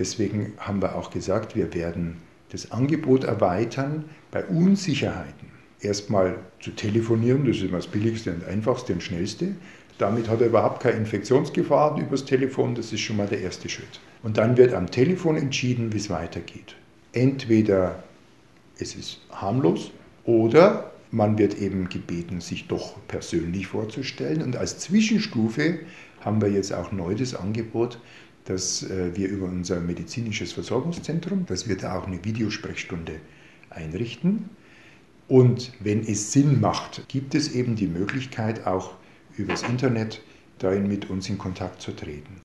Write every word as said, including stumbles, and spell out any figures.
Deswegen haben wir auch gesagt, wir werden das Angebot erweitern, bei Unsicherheiten erstmal zu telefonieren, das ist immer das Billigste und Einfachste und Schnellste. Damit hat er überhaupt keine Infektionsgefahr übers Telefon, das ist schon mal der erste Schritt. Und dann wird am Telefon entschieden, wie es weitergeht. Entweder es ist harmlos oder man wird eben gebeten, sich doch persönlich vorzustellen. Und als Zwischenstufe haben wir jetzt auch neu das Angebot, dass wir über unser medizinisches Versorgungszentrum, dass wir da auch eine Videosprechstunde einrichten. Und wenn es Sinn macht, gibt es eben die Möglichkeit, auch übers Internet dahin mit uns in Kontakt zu treten.